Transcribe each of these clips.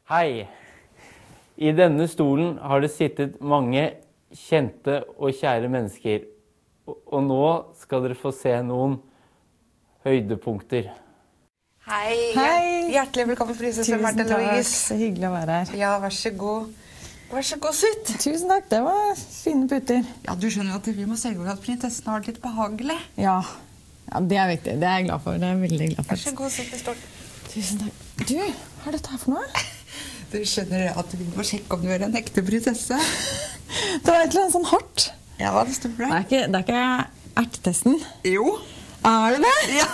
Hei. I denne stolen har det sittet mange kjente og kjære mennesker. Og nå skal dere få se noen høydepunkter. Hei. Hei. Hjertelig velkommen, prinsesse Märtha Louise. Så hyggelig å være her. Ja, vær så god. Vær så god, søtt. Tusen takk, det var fine putter. Ja, du skjønner at vi må sørge for at prinsessen har det litt behagelig. Ja, det er viktig. Det er jeg glad for. Det er jeg veldig glad for. Vær så god, søtt, det står. Tusen takk. Du, hva er dette her for noe? Du skjønner at vi må sjekke om du er en ekte prinsesse. Det var et eller annet sånn hardt. Ja, det står bra. Det er ikke ertetesten. Jo. Er det det? Ja.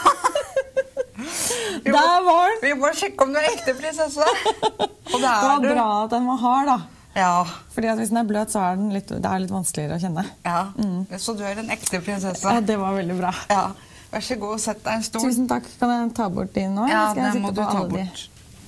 Der var den. Vi må sjekke om du er ekte prinsesse. Og det var du. bra at den var hard, da. Ja. Fordi at hvis den er bløt, så er det litt vanskeligere å kjenne. Ja, så du er en ekte prinsesse. Ja, det var veldig bra. Ja, vær så god, sett deg en stol. Tusen takk. Kan jeg ta bort din nå? Ja, den må du ta bort.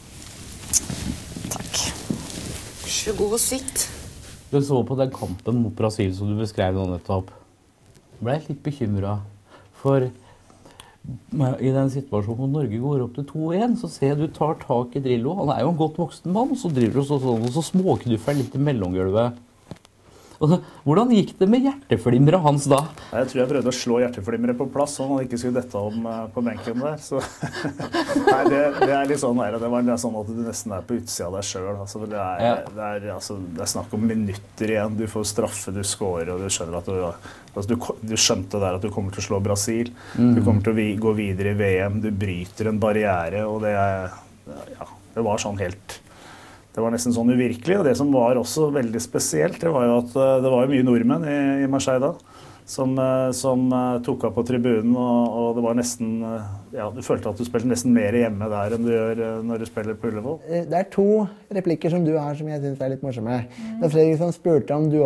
Takk. Vær så god, sitt. Du så på den kampen mot Brasil som du beskrev nå nettopp. Jeg ble litt bekymret, for i den situasjonen hvor Norge går opp til 2-1, så ser jeg du tar tak i Drillo. Han er jo en godt voksen mann, og så driver du sånn, og så småknuffer litt i mellomgulvet. Hvordan gikk det med hjerteflimret hans da? Jeg tror jeg prøvde å slå hjerteflimret på plass, så han ikke skulle dette om på benken der. Så nei, det er litt sånn her, det er sånn at du nesten er på utsida av deg selv. Altså, det er snakk om minutter igjen. Du får straffe, du scorer, og du skjønner at du skjønte der at du kommer til å slå Brasil. Du kommer til å gå videre i VM, du bryter en barriere, og det var sånn helt... Det var nesten sånn uvirkelig, og det som var også veldig spesielt, det var jo at det var jo mye nordmenn i Marseille da, som tok av på tribunen, og det var nesten, ja, du følte at du spilte nesten mer hjemme der enn du gjør når du spiller på Ullevål. Det er 2 replikker som du har som jeg synes er litt morsomme. Når Fredriksson spurte om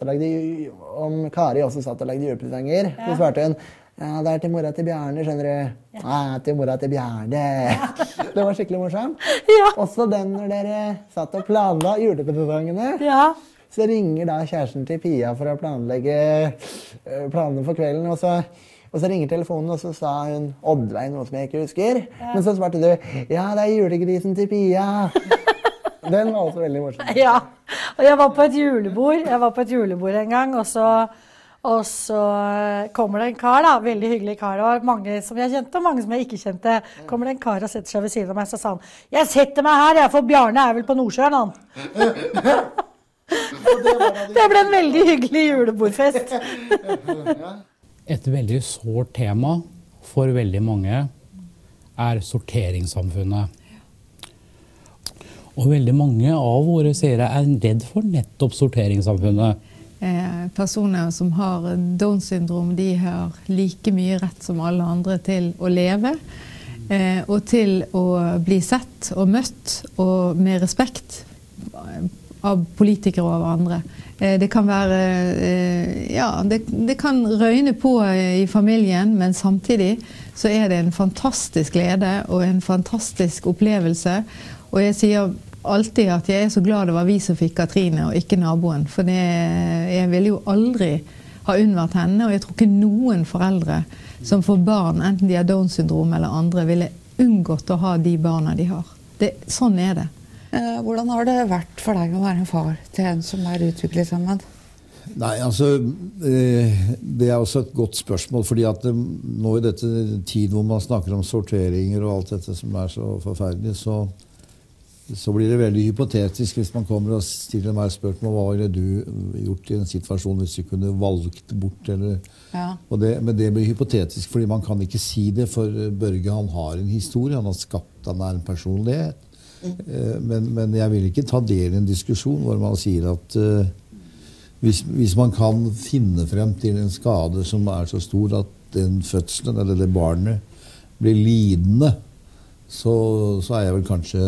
Kari også satt og lagde julepresanger, så svarte hun, ja, det er til mora til Bjarne, skjønner du. Ja, til mora til Bjarne. Det var skikkelig morsomt. Ja. Også den når dere satt og planla julepresangene. Ja. Så ringer da kjæresten til Pia for å planlegge planene for kvelden, og så ringer telefonen, og så sa hun Oddveig noe som jeg ikke husker. Ja. Men så svarte du, ja, det er julegrisen til Pia. Den var også veldig morsom. Ja, og jeg var på et julebord en gang, og så kommer det en kar da, veldig hyggelig kar, og mange som jeg kjente og mange som jeg ikke kjente. Kommer det en kar og setter seg ved siden av meg, så sa han, jeg setter meg her, for Bjarne er vel på Nordsjøen, han. Det ble en veldig hyggelig julebordfest. Et veldig sårt tema for veldig mange er sorteringssamfunnet. Og veldig mange av våre seere er redd for nettopp sorteringssamfunnet. Personer som har Down-syndrom, de har like mye rett som alle andre til å leve, og til å bli sett og møtt og med respekt av politikere og av andre. Det kan være, ja, det kan røyne på i familien, men samtidig så er det en fantastisk glede og en fantastisk opplevelse, og jeg sier alltid at jeg er så glad det var vi som fikk Katrine og ikke naboen, for jeg ville jo aldri ha unnvært henne, og jeg tror ikke noen foreldre som får barn, enten de har Down-syndrom eller andre, ville unngått å ha de barna de har. Sånn er det. Hvordan har det vært for deg å være en far til en som er utviklingshemmet? Nei, altså, det er også et godt spørsmål, fordi at nå i dette tid hvor man snakker om sorteringer og alt dette som er så forferdelig, så blir det veldig hypotetisk hvis man kommer og stiller meg spørsmål hva ville du gjort i en situasjon hvis du kunne valgt bort, eller... Ja. Men det blir hypotetisk, fordi man kan ikke si det, for Børge, han har en historie, han har skapt, han er en personlighet. Men jeg vil ikke ta del i en diskusjon hvor man sier at hvis man kan finne frem til en skade som er så stor at den fødselen eller det barnet blir lidende, så er jeg vel kanskje...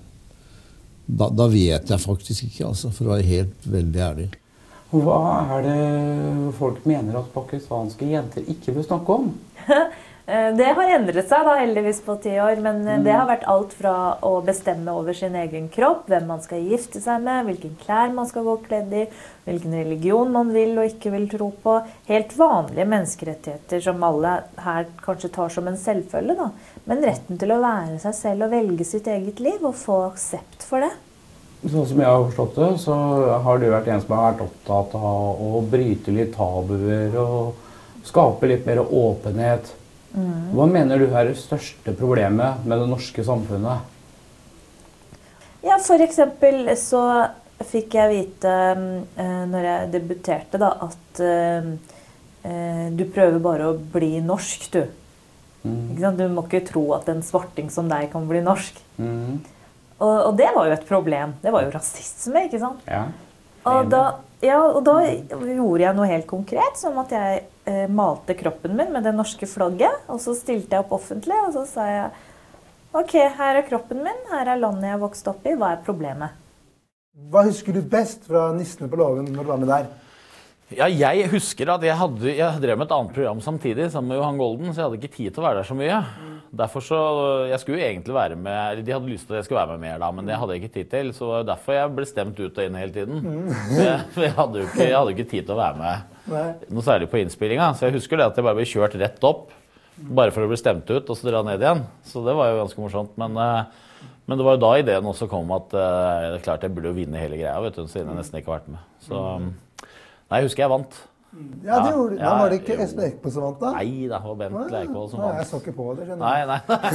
Da vet jeg faktisk ikke, altså, for å være helt veldig ærlig. Hva er det folk mener at pakistanske jenter ikke vil snakke om? Det har endret seg da, heldigvis på 10 år, men det har vært alt fra å bestemme over sin egen kropp, hvem man skal gifte seg med, hvilken klær man skal gå kledd i, hvilken religion man vil og ikke vil tro på. Helt vanlige menneskerettigheter som alle her kanskje tar som en selvfølge da. Men retten til å være seg selv og velge sitt eget liv og få aksept for det. sånn som jeg har forstått det, så har du vært en som har vært opptatt av å bryte litt tabuer og skape litt mer åpenhet. Hva mener du er det største problemet med det norske samfunnet? Ja, for eksempel så fikk jeg vite når jeg debuterte da, at du prøver bare å bli norsk, du. Ikke sant? Du må ikke tro at en svarting som deg kan bli norsk. Og det var jo et problem. Det var jo rasisme, ikke sant? Ja. Og da gjorde jeg noe helt konkret, som at jeg malte kroppen min med det norske flagget, og så stilte jeg opp offentlig, og så sa jeg, ok, her er kroppen min, her er landet jeg vokste opp i, hva er problemet? Hva husker du best fra Nissene på Låven når du var med der? Ja, jeg husker at jeg drev med et annet program samtidig, sammen med Johan Golden, så jeg hadde ikke tid til å være der så mye. Derfor så, jeg skulle jo egentlig være med, de hadde lyst til at jeg skulle være med mer da, men det hadde jeg ikke tid til, så det var derfor jeg ble stemt ut og inn hele tiden. For jeg hadde jo ikke tid til å være med, noe særlig på innspillingen, så jeg husker det at jeg bare ble kjørt rett opp, bare for å bli stemt ut, og så dra ned igjen. Så det var jo ganske morsomt, men det var jo da ideen også kom at det er klart jeg burde jo vinne hele greia, vet du, siden jeg nesten ikke har vært med. Så, nei, jeg husker jeg vant. Ja, det gjorde du. Da var det ikke Espen Eckbo som vant da? Nei, det var Bent Leikvoll som vant. Jeg så ikke på det, skjønner du.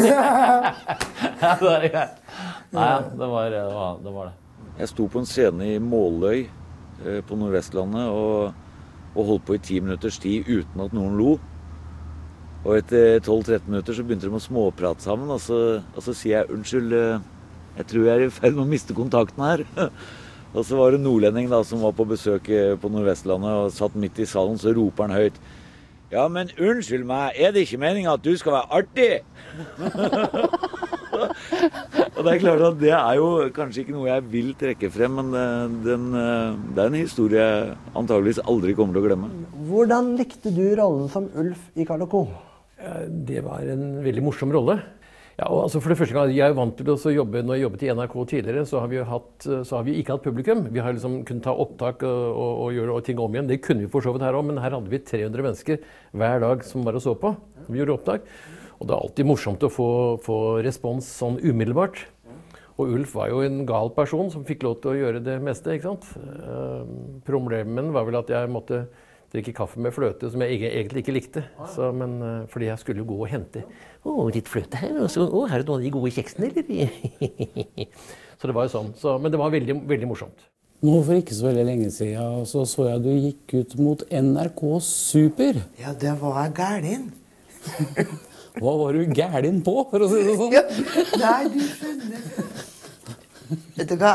Nei, det var det. Jeg sto på en scene i Måløy på Nordvestlandet og holdt på i 10 minutters tid uten at noen lo. Og etter 12-13 minutter så begynte de å småprate sammen, og så sier jeg, unnskyld, jeg tror jeg er i ferd med å miste kontakten her. Og så var det nordlending da, som var på besøk på Nordvestlandet og satt midt i salen, så roper han høyt. Ja, men unnskyld meg, er det ikke meningen at du skal være artig? Og det er klart at det er jo kanskje ikke noe jeg vil trekke frem, men det er en historie jeg antageligvis aldri kommer til å glemme. Hvordan likte du rollen som Ulf i Carl & Co? Det var en veldig morsom rolle. Ja, og altså for det første gang, jeg er vant til å jobbe, når jeg jobbet i NRK tidligere, så har vi ikke hatt publikum. Vi har liksom kunnet ta opptak og gjøre ting om igjen. Det kunne vi for så vidt her også, men her hadde vi 300 mennesker hver dag som var å så på. Vi gjorde opptak. Og det er alltid morsomt å få respons sånn umiddelbart. Og Ulf var jo en gal person som fikk lov til å gjøre det meste, ikke sant? Problemet var vel at jeg måtte drikke kaffe med fløte, som jeg egentlig ikke likte. Men fordi jeg skulle jo gå og hente litt fløte her, og så her er det noen av de gode kjeksene, eller? Så det var jo sånn. Men det var veldig, veldig morsomt. Nå for ikke så veldig lenge siden, så jeg at du gikk ut mot NRK Super. Ja, det var jeg gæren. Hva var du gæren på, for å si det sånn? Ja, nei, du skjønner. Vet du hva,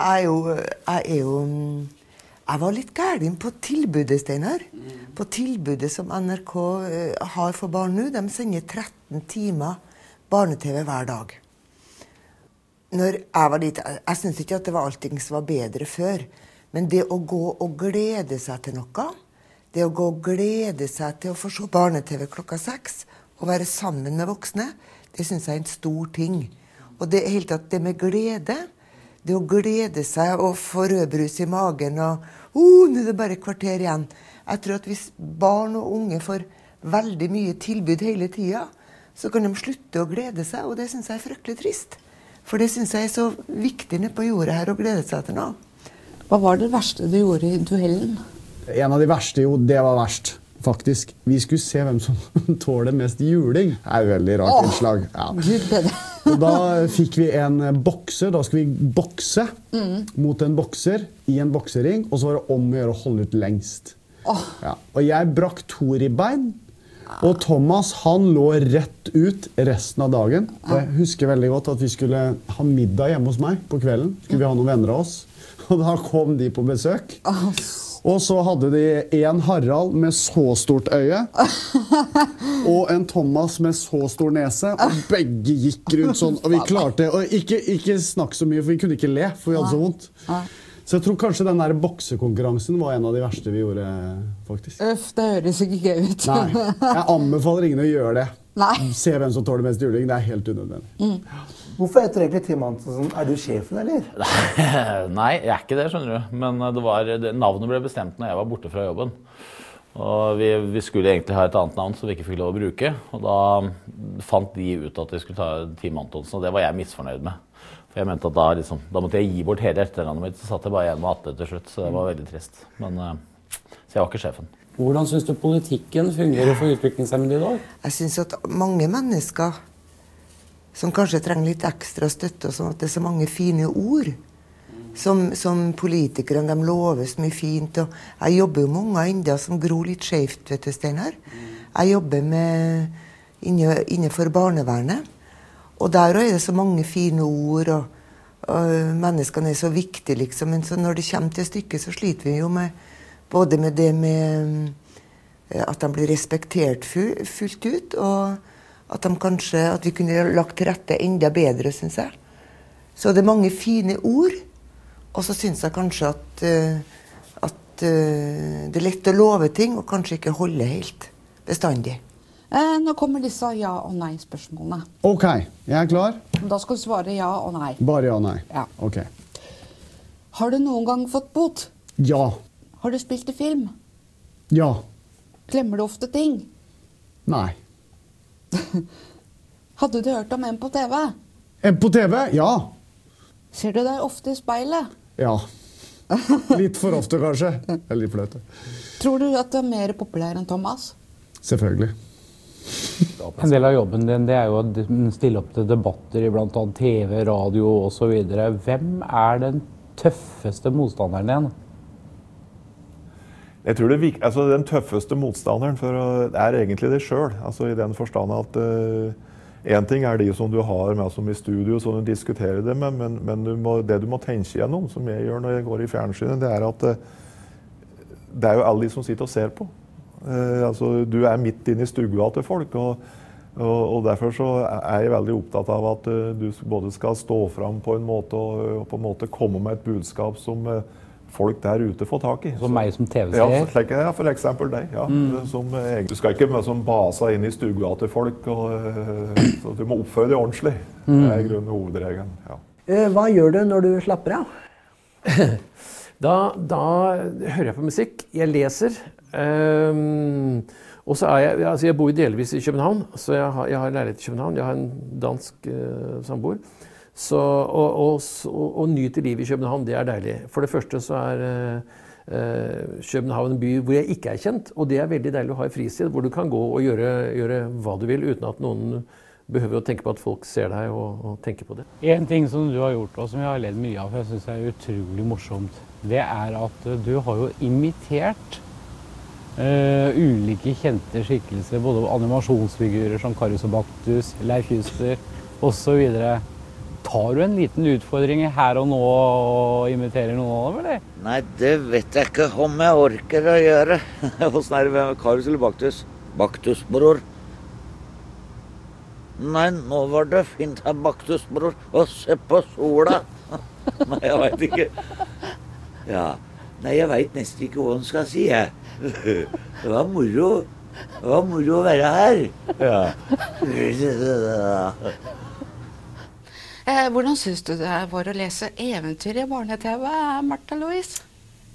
jeg var litt gæren på tilbudet, Steinar. På tilbudet som NRK har for barn nå. De sender 13 timer barne-TV hver dag. Når jeg var liten, jeg synes ikke at det var allting som var bedre før. Men det å gå og glede seg til noe, det å gå og glede seg til å få se barne-TV klokka 6, og være sammen med voksne, det synes jeg er en stor ting. Og det helt tatt det med glede, det å glede seg og få rødbrus i magen, og nå er det bare et kvarter igjen. Jeg tror at hvis barn og unge får veldig mye tilbud hele tiden, så kan de slutte å glede seg, og det synes jeg er fryktelig trist. For det synes jeg er så viktig nede på jordet her å glede seg til noe. Hva var det verste du gjorde i duellen? En av de verste, jo, det var verst. Faktisk. Vi skulle se hvem som tåler mest juling. Det er et veldig rart innslag. Ja. Og da fikk vi en bokser. Da skulle vi bokse mot en bokser i en boksering, og så var det om å gjøre å holde ut lengst. Ja. Og jeg brakk 2 ribbein, og Thomas, han lå rett ut resten av dagen. Og jeg husker veldig godt at vi skulle ha middag hjemme hos meg på kvelden. Skulle vi ha noen venner av oss. Og da kom de på besøk. Og så hadde de en Harald med så stort øye, og en Thomas med så stor nese, og begge gikk rundt sånn, og vi klarte, og ikke snakke så mye, for vi kunne ikke le, for vi hadde så vondt. Så jeg tror kanskje den der boksekonkurransen var en av de verste vi gjorde, faktisk. Det høres ikke gøy ut. Nei, jeg anbefaler ingen å gjøre det. Nei. Se hvem som tåler mest juling, det er helt unødvendig. Hvorfor heter egentlig Tim Antonsen? Er du sjefen, eller? Nei, jeg er ikke det, skjønner du. Men navnet ble bestemt når jeg var borte fra jobben. Og vi skulle egentlig ha et annet navn som vi ikke fikk lov å bruke. Og da fant de ut at de skulle ta Tim Antonsen, og det var jeg misfornøyd med. For jeg mente at da måtte jeg gi bort hele etternavnet mitt, så satt jeg bare igjen med Atle til slutt, så det var veldig trist. Men, så jeg var ikke sjefen. Hvordan synes du politikken fungerer for utviklingshemmede i dag? Jeg synes at mange mennesker som kanskje trenger litt ekstra støtte, og sånn at det er så mange fine ord, som politikere, de lover så mye fint, og jeg jobber jo med unger enda som gror litt skjevt, vet du, Steinar. Jeg jobber innenfor barnevernet, og der er det så mange fine ord, og menneskene er så viktige, liksom. Men så når det kommer til stykket, så sliter vi jo både med det med at de blir respektert fullt ut, og at vi kunne lagt til rette enda bedre, synes jeg. Så det er mange fine ord, og så synes jeg kanskje at det er lett å love ting, og kanskje ikke holde helt bestandig. Nå kommer disse ja- og nei-spørsmålene. Ok, jeg er klar. Da skal du svare ja og nei. Bare ja og nei? Ja. Ok. Har du noen gang fått bot? Ja. Har du spilt i film? Ja. Glemmer du ofte ting? Nei. Hadde du hørt om en på TV? En på TV? Ja. Ser du deg ofte i speilet? Ja. Litt for ofte, kanskje. Eller litt flaut. Tror du at du er mer populær enn Thomas? Selvfølgelig. En del av jobben din det er jo å stille opp til debatter i blant annet TV, radio og så videre. Hvem er den tøffeste motstanderen din? Jeg tror den tøffeste motstanderen er egentlig deg selv. Altså i den forstand at en ting er de som du har med som i studio, som du diskuterer det med, men det du må tenke gjennom, som jeg gjør når jeg går i fjernsynet, det er at det er jo alle de som sitter og ser på. Du er midt inne i stua til folk, og derfor så er jeg veldig opptatt av at du både skal stå fram på en måte og på en måte komme med et budskap som folk der ute får tak i. Som meg som TV-seer? Ja, for eksempel deg. Ja. Du skal ikke som basa inn i stua til folk, så du må oppføre deg ordentlig. Det er i grunnen hovedregelen. Ja. Hva gjør du når du slapper av? Da hører jeg på musikk, jeg leser, og så jeg bor delvis i København, så jeg har leilighet i København, jeg har en dansk samboer, og nyter livet i København, det er deilig. For det første så er København en by hvor jeg ikke er kjent, og det er veldig deilig å ha i fritid, hvor du kan gå og gjøre hva du vil, uten at noen behøver å tenke på at folk ser deg og tenker på det. En ting som du har gjort, og som jeg har ledd mye av, jeg synes det er utrolig morsomt, det er at du har jo imitert ulike kjente skikkelser, både animasjonsfigurer som Karius og Baktus, Leif Juster og så videre. Tar du en liten utfordring her og nå og imiterer noen av dem, eller? Nei, det vet jeg ikke om jeg orker å gjøre. Hvordan er det med Karius eller Baktus? Baktus, bror. Nei, nå var det fint her, Baktus, bror. Og se på sola. Nei, jeg vet ikke. Ja. Nei, jeg vet nesten ikke hva han skal si, jeg. Det var moro. Det var moro å være her. Ja. Hvordan synes du det var å lese eventyr i barne-TV, Martha Louise?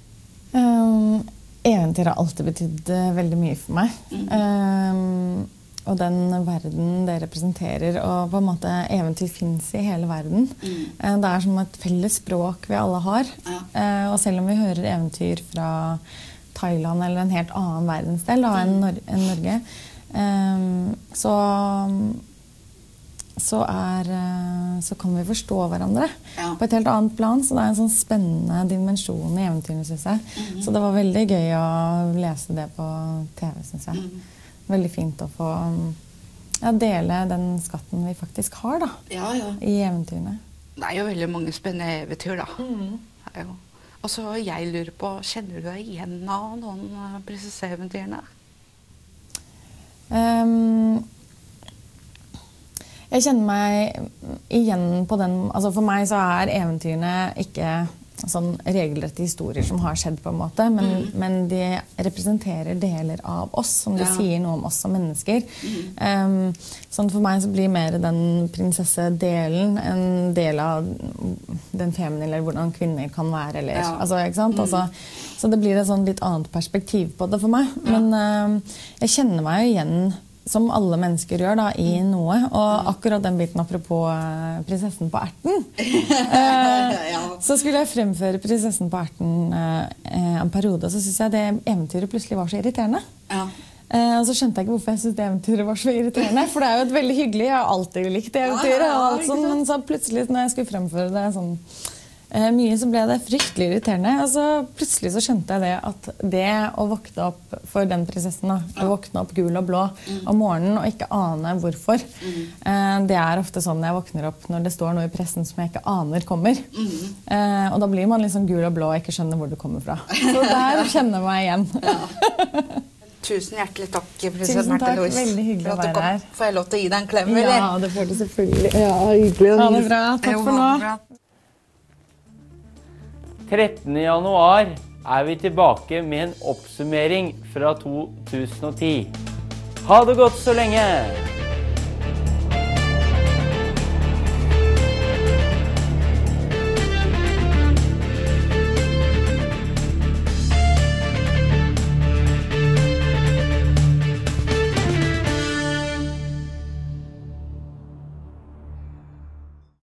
Eventyr har alltid betydd veldig mye for meg. Og den verden det representerer, og på en måte eventyr finnes i hele verden. Det er som et felles språk vi alle har. Og selv om vi hører eventyr fra Thailand eller en helt annen verdensdel enn Norge, så kan vi forstå hverandre på et helt annet plan. Så det er en sånn spennende dimensjon i eventyrene, synes jeg. Så det var veldig gøy å lese det på TV, synes jeg. Veldig fint å få dele den skatten vi faktisk har da, i eventyrene. Det er jo veldig mange spennende eventyr da. Og så jeg lurer på, kjenner du deg igjen av noen prinsesseeventyrene? Jeg kjenner meg igjen på den, altså for meg så er eventyrene ikke sånn regelrette historier som har skjedd på en måte, men de representerer deler av oss, som de sier noe om oss som mennesker. Sånn for meg så blir mer den prinsessedelen en del av den feminine, eller hvordan kvinner kan være, eller, altså, ikke sant? Altså, så det blir et sånn litt annet perspektiv på det for meg, men jeg kjenner meg jo igjen som alle mennesker gjør da, i noe. Og akkurat den biten apropos prinsessen på erten. Så skulle jeg fremføre prinsessen på erten en periode, og så synes jeg det eventyret plutselig var så irriterende. Og så skjønte jeg ikke hvorfor jeg synes det eventyret var så irriterende. For det er jo et veldig hyggelig, jeg har alltid likt det eventyret. Og alt sånt, men så plutselig når jeg skulle fremføre det sånn mye, så ble det fryktelig irriterende. Og så plutselig så skjønte jeg det at det å våkne opp for den prinsessen, da, å våkne opp gul og blå om morgenen og ikke ane hvorfor, det er ofte sånn jeg våkner opp når det står noe i pressen som jeg ikke aner kommer. Og da blir man liksom gul og blå og ikke skjønner hvor det kommer fra. Så der kjenner jeg meg igjen. Tusen hjertelig takk, prinsesse Märtha-Louise. Veldig hyggelig å være her. Får jeg lov til å gi deg en klem, eller? Ja, det får du selvfølgelig. Ja, hyggelig. Ha det bra. Takk for nå. 13. januar vi tilbake med en oppsummering fra 2010. Ha det godt så lenge!